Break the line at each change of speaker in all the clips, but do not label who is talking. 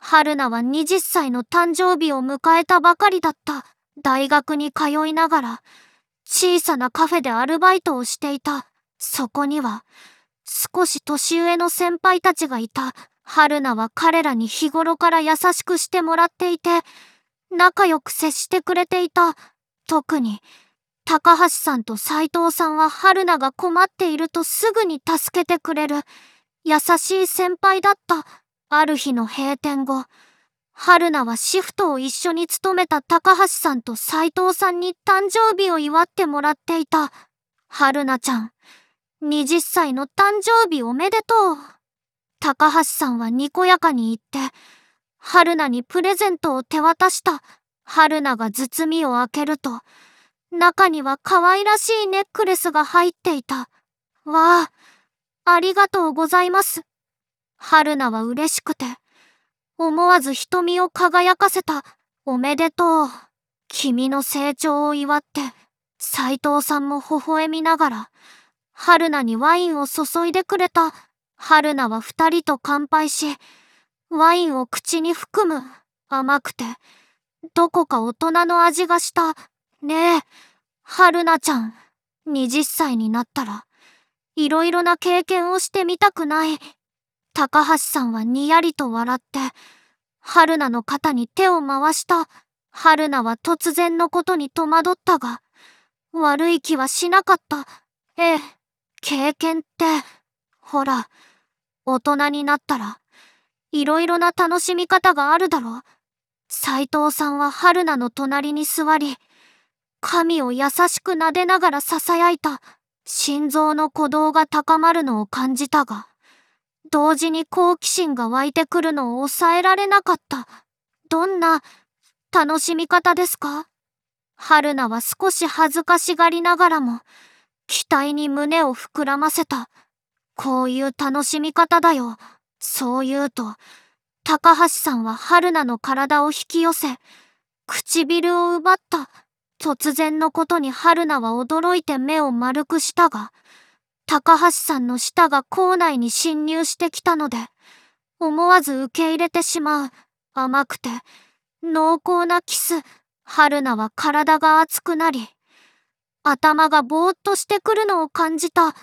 春菜は20歳の誕生日を迎えたばかりだった。大学に通いながら、小さなカフェでアルバイトをしていた。そこには、少し年上の先輩たちがいた。春菜は彼らに日頃から優しくしてもらっていて、仲良く接してくれていた。特に、高橋さんと斉藤さんは春菜が困っているとすぐに助けてくれる、優しい先輩だった。ある日の閉店後、春菜はシフトを一緒に務めた高橋さんと斉藤さんに誕生日を祝ってもらっていた。春菜ちゃん、20歳の誕生日おめでとう。高橋さんはにこやかに言って、春菜にプレゼントを手渡した。春菜が包みを開けると、中には可愛らしいネックレスが入っていた。わあ、ありがとうございます。春菜は嬉しくて、思わず瞳を輝かせた。おめでとう。君の成長を祝って、斉藤さんも微笑みながら、春菜にワインを注いでくれた。春菜は二人と乾杯し、ワインを口に含む。甘くて、どこか大人の味がした。ねえ、春菜ちゃん、20歳になったら、いろいろな経験をしてみたくない？高橋さんはにやりと笑って、春菜の肩に手を回した。春菜は突然のことに戸惑ったが、悪い気はしなかった。ええ、経験って、ほら、大人になったら、いろいろな楽しみ方があるだろう。斉藤さんは春菜の隣に座り、髪を優しく撫でながら囁いた。心臓の鼓動が高まるのを感じたが、同時に好奇心が湧いてくるのを抑えられなかった。どんな楽しみ方ですか？春菜は少し恥ずかしがりながらも、期待に胸を膨らませた。こういう楽しみ方だよ。そう言うと、高橋さんは春菜の体を引き寄せ、唇を奪った。突然のことに春菜は驚いて目を丸くしたが、高橋さんの舌が口内に侵入してきたので、思わず受け入れてしまう。甘くて、濃厚なキス。春菜は体が熱くなり、頭がぼーっとしてくるのを感じた。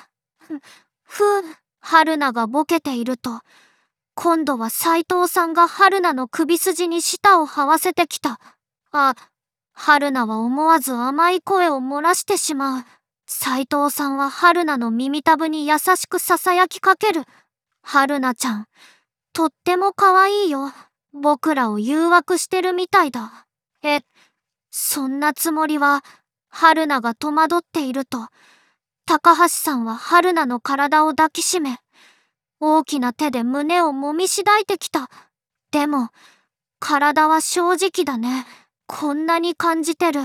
春菜がボケていると、今度は斉藤さんが春菜の首筋に舌を這わせてきた。春菜は思わず甘い声を漏らしてしまう。斉藤さんは春菜の耳たぶに優しく囁きかける。春菜ちゃん、とっても可愛いよ。僕らを誘惑してるみたいだ。そんなつもりは。春菜が戸惑っていると、高橋さんは春菜の体を抱きしめ、大きな手で胸を揉みしだいてきた。でも、体は正直だね。こんなに感じてる。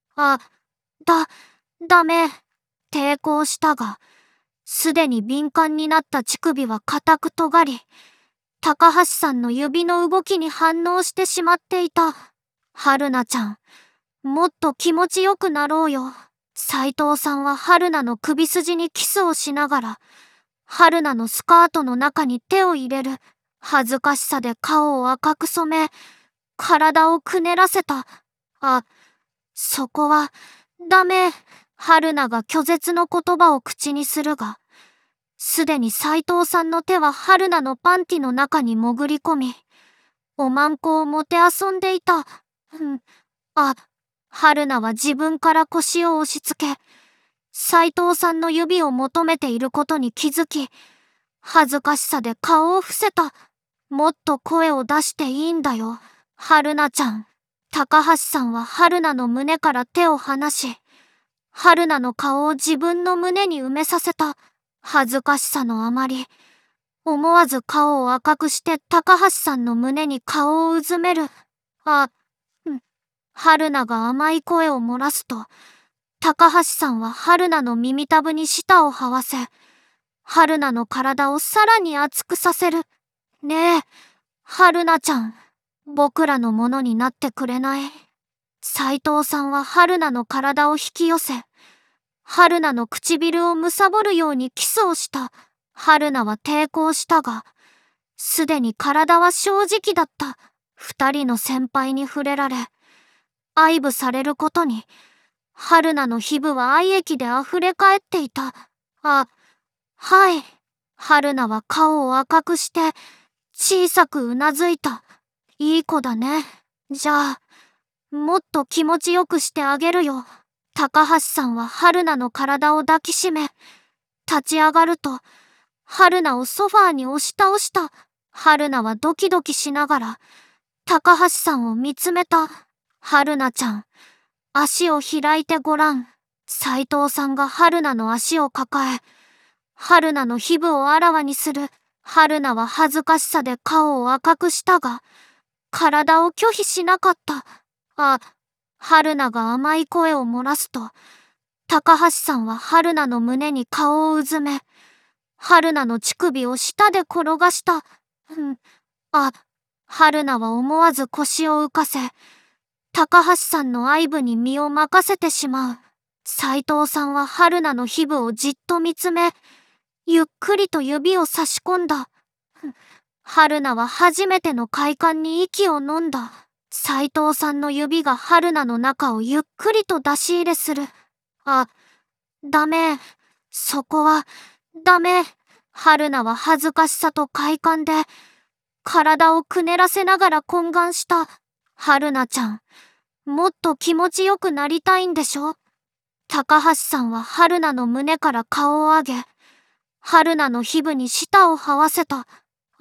ダメ。抵抗したが、すでに敏感になった乳首は固く尖り、高橋さんの指の動きに反応してしまっていた。春菜ちゃん、もっと気持ちよくなろうよ。斉藤さんは春菜の首筋にキスをしながら、春菜のスカートの中に手を入れる。恥ずかしさで顔を赤く染め、体をくねらせた。そこは、ダメ。春菜が拒絶の言葉を口にするが、すでに斉藤さんの手は春菜のパンティの中に潜り込み、おまんこをもてあそんでいた。春菜は自分から腰を押し付け、斉藤さんの指を求めていることに気づき、恥ずかしさで顔を伏せた。もっと声を出していいんだよ、春菜ちゃん。高橋さんは春菜の胸から手を離し、春菜の顔を自分の胸に埋めさせた。恥ずかしさのあまり、思わず顔を赤くして高橋さんの胸に顔をうずめる。春菜が甘い声を漏らすと、高橋さんは春菜の耳たぶに舌を這わせ、春菜の体をさらに熱くさせる。ねえ、春菜ちゃん、僕らのものになってくれない？斉藤さんは春菜の体を引き寄せ、春菜の唇を貪るようにキスをした。春菜は抵抗したが、 すでに体は正直だった二人の先輩に触れられ、愛撫されることに、春菜の皮膚は愛液で溢れ返っていた。あ、はい。春菜は顔を赤くして、小さくうなずいた。いい子だね。じゃあ、もっと気持ちよくしてあげるよ。高橋さんは春菜の体を抱きしめ、立ち上がると、春菜をソファーに押し倒した。春菜はドキドキしながら、高橋さんを見つめた。春菜ちゃん、足を開いてごらん。斉藤さんが春菜の足を抱え、春菜の皮膚をあらわにする。春菜は恥ずかしさで顔を赤くしたが、体を拒否しなかった。春菜が甘い声を漏らすと、高橋さんは春菜の胸に顔をうずめ、春菜の乳首を舌で転がした。春菜は思わず腰を浮かせ、高橋さんの愛撫に身を任せてしまう。斉藤さんは春菜の皮膚をじっと見つめ、ゆっくりと指を差し込んだ。春菜は初めての快感に息を飲んだ。斉藤さんの指が春菜の中をゆっくりと出し入れする。ダメ。そこは、ダメ。春菜は恥ずかしさと快感で、体をくねらせながら懇願した。春菜ちゃん、もっと気持ちよくなりたいんでしょ？高橋さんは春菜の胸から顔を上げ、春菜の皮膚に舌を這わせた。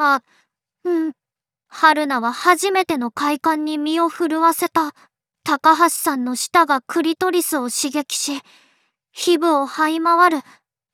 春菜は初めての快感に身を震わせた。高橋さんの舌がクリトリスを刺激し、皮膚を這い回る。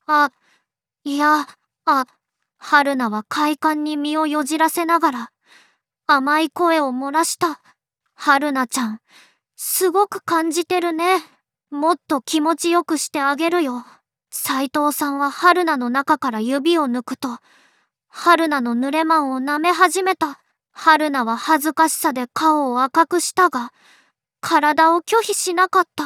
春菜は快感に身をよじらせながら、甘い声を漏らした。春菜ちゃん、すごく感じてるね。もっと気持ちよくしてあげるよ。斉藤さんは春菜の中から指を抜くと、春菜の濡れマンを舐め始めた。春菜は恥ずかしさで顔を赤くしたが、体を拒否しなかった。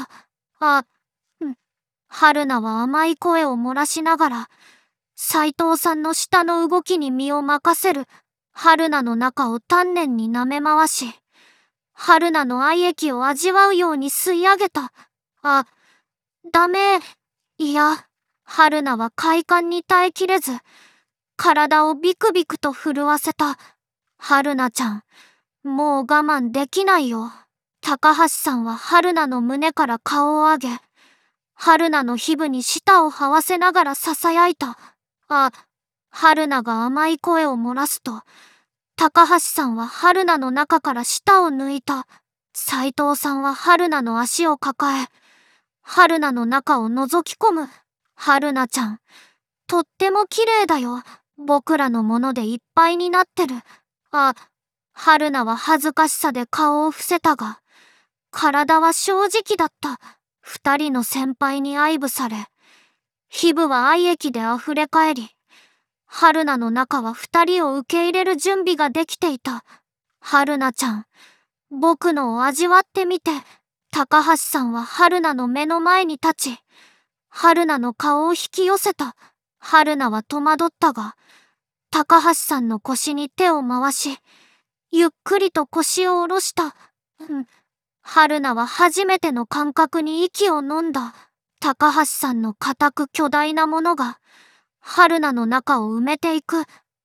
春菜は甘い声を漏らしながら、斉藤さんの舌の動きに身を任せる。春菜の中を丹念に舐め回し、春菜の愛液を味わうように吸い上げた。ダメ。春菜は快感に耐えきれず、体をビクビクと震わせた。春菜ちゃん、もう我慢できないよ。高橋さんは春菜の胸から顔を上げ、春菜の皮膚に舌を這わせながら囁いた。春菜が甘い声を漏らすと、高橋さんは春菜の中から舌を抜いた。斉藤さんは春菜の足を抱え、春菜の中を覗き込む。春菜ちゃん、とっても綺麗だよ。僕らのものでいっぱいになってる。春菜は恥ずかしさで顔を伏せたが、体は正直だった。二人の先輩に愛撫され、皮膚は愛液で溢れ返り、春菜の中は二人を受け入れる準備ができていた。春菜ちゃん、僕のを味わってみて。高橋さんは春菜の目の前に立ち、春菜の顔を引き寄せた。春菜は戸惑ったが、高橋さんの腰に手を回し、ゆっくりと腰を下ろした。春菜は初めての感覚に息を飲んだ。高橋さんの固く巨大なものが、春菜の中を埋めていく。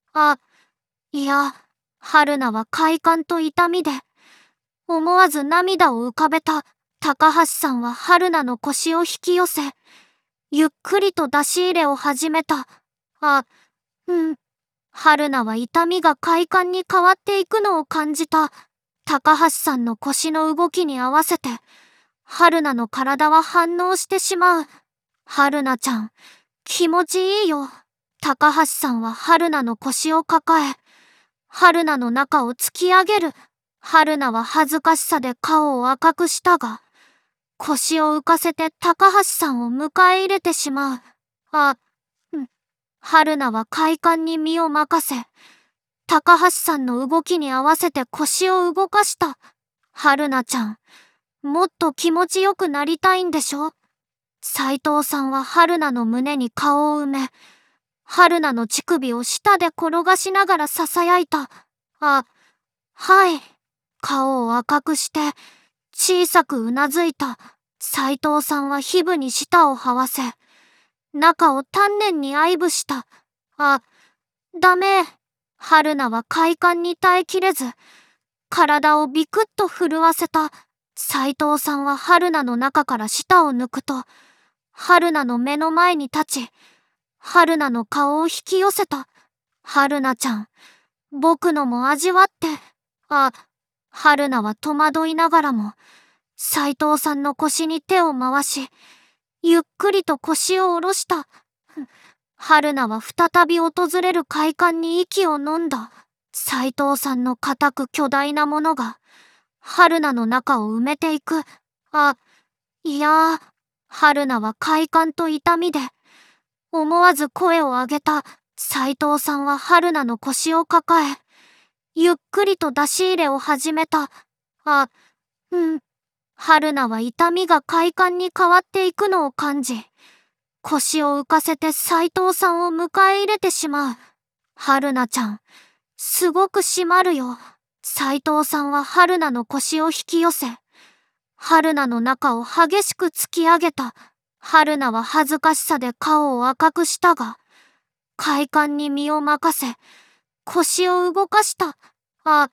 春菜は快感と痛みで、思わず涙を浮かべた。高橋さんは春菜の腰を引き寄せ、ゆっくりと出し入れを始めた。春菜は痛みが快感に変わっていくのを感じた。高橋さんの腰の動きに合わせて、春菜の体は反応してしまう。春菜ちゃん、気持ちいいよ。高橋さんは春菜の腰を抱え、春菜の中を突き上げる。春菜は恥ずかしさで顔を赤くしたが、腰を浮かせて高橋さんを迎え入れてしまう。春菜は快感に身を任せ、高橋さんの動きに合わせて腰を動かした。春菜ちゃん、もっと気持ちよくなりたいんでしょ？斉藤さんは春菜の胸に顔を埋め、 春菜の乳首を舌で転がしながら囁いた。あ、はい。顔を赤くして、小さくうなずいた。斉藤さんは皮膚に舌を這わせ、中を丹念に愛撫した。あ、ダメ。春菜は快感に耐えきれず、体をビクッと震わせた。斉藤さんは春菜の中から舌を抜くと、春菜の目の前に立ち、春菜の顔を引き寄せた。春菜ちゃん、僕のも味わって。あ、春菜は戸惑いながらも、斉藤さんの腰に手を回し、ゆっくりと腰を下ろした。春菜は再び訪れる快感に息を飲んだ。斉藤さんの固く巨大なものが、春菜の中を埋めていく。あ、いやー、春菜は快感と痛みで、思わず声を上げた。斉藤さんは春菜の腰を抱え、ゆっくりと出し入れを始めた。あ、春菜は痛みが快感に変わっていくのを感じ、腰を浮かせて斉藤さんを迎え入れてしまう。春菜ちゃん、すごく締まるよ。斉藤さんは春菜の腰を引き寄せ、春菜の中を激しく突き上げた。春菜は恥ずかしさで顔を赤くしたが、快感に身を任せ、腰を動かした。あ、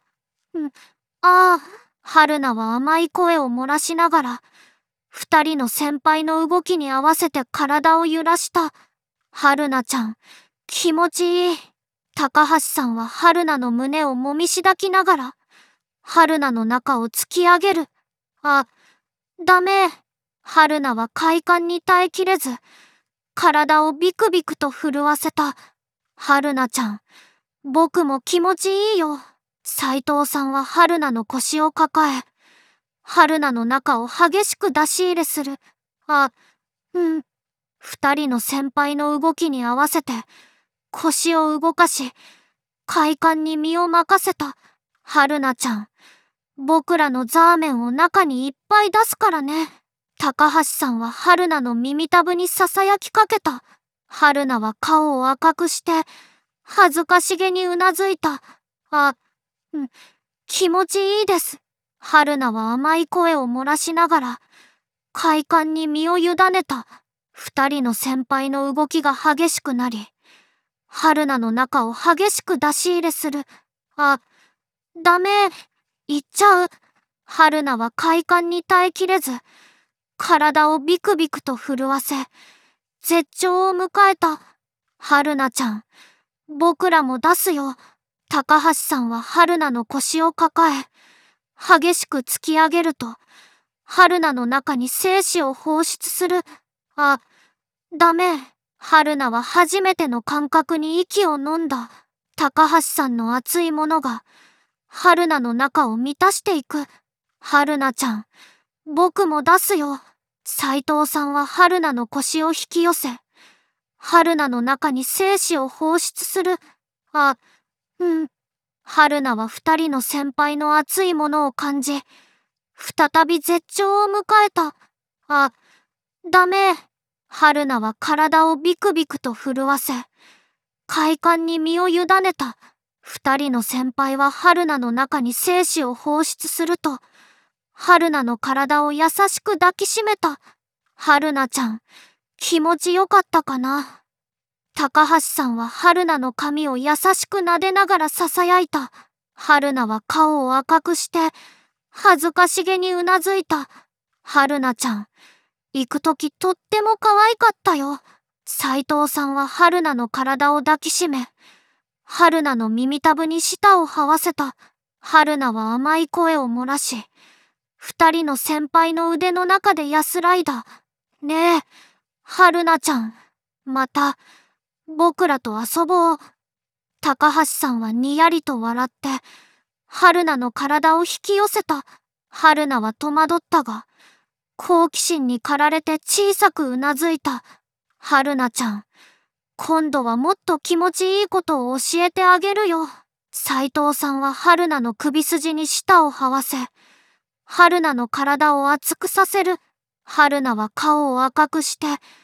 春菜は甘い声を漏らしながら、二人の先輩の動きに合わせて体を揺らした。春菜ちゃん、気持ちいい。高橋さんは春菜の胸をもみしだきながら、春菜の中を突き上げる。あ、ダメ。春菜は快感に耐えきれず、体をビクビクと震わせた。春菜ちゃん、僕も気持ちいいよ。斉藤さんは春菜の腰を抱え、春菜の中を激しく出し入れする。あ、二人の先輩の動きに合わせて、腰を動かし、快感に身を任せた。春菜ちゃん、僕らのザーメンを中にいっぱい出すからね。高橋さんは春菜の耳たぶに囁きかけた。春菜は顔を赤くして、恥ずかしげにうなずいた。あ、気持ちいいです。春菜は甘い声を漏らしながら、快感に身を委ねた。二人の先輩の動きが激しくなり、春菜の中を激しく出し入れする。あ、ダメ。行っちゃう。春菜は快感に耐えきれず、体をビクビクと震わせ、絶頂を迎えた。春菜ちゃん、僕らも出すよ。高橋さんは春菜の腰を抱え、激しく突き上げると、春菜の中に精子を放出する。あ、ダメ。春菜は初めての感覚に息を飲んだ。高橋さんの熱いものが、春菜の中を満たしていく。春菜ちゃん、僕も出すよ。斉藤さんは春菜の腰を引き寄せ、春菜の中に精子を放出する。あ、春菜は二人の先輩の熱いものを感じ、再び絶頂を迎えた。あ、ダメ。春菜は体をビクビクと震わせ、快感に身を委ねた。二人の先輩は春菜の中に精子を放出すると、春菜の体を優しく抱きしめた。春菜ちゃん、気持ちよかったかな。高橋さんは春菜の髪を優しく撫でながら囁いた。春菜は顔を赤くして、恥ずかしげにうなずいた。春菜ちゃん、行くときとっても可愛かったよ。斉藤さんは春菜の体を抱きしめ、春菜の耳たぶに舌を這わせた。春菜は甘い声を漏らし、二人の先輩の腕の中で安らいだ。ねえ、春菜ちゃん、また、僕らと遊ぼう。高橋さんはにやりと笑って、春菜の体を引き寄せた。春菜は戸惑ったが、好奇心に駆られて小さくうなずいた。春菜ちゃん、今度はもっと気持ちいいことを教えてあげるよ。斉藤さんは春菜の首筋に舌を這わせ、春菜の体を熱くさせる。春菜は顔を赤くして、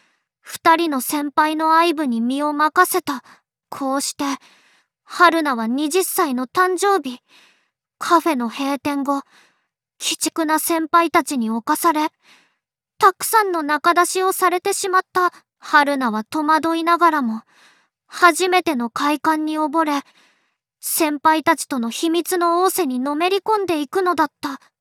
二人の先輩の愛撫に身を任せた。こうして、春菜は20歳の誕生日、カフェの閉店後、鬼畜な先輩たちに侵され、たくさんの仲出しをされてしまった春菜は戸惑いながらも、初めての快感に溺れ、先輩たちとの秘密の仰せにのめり込んでいくのだった。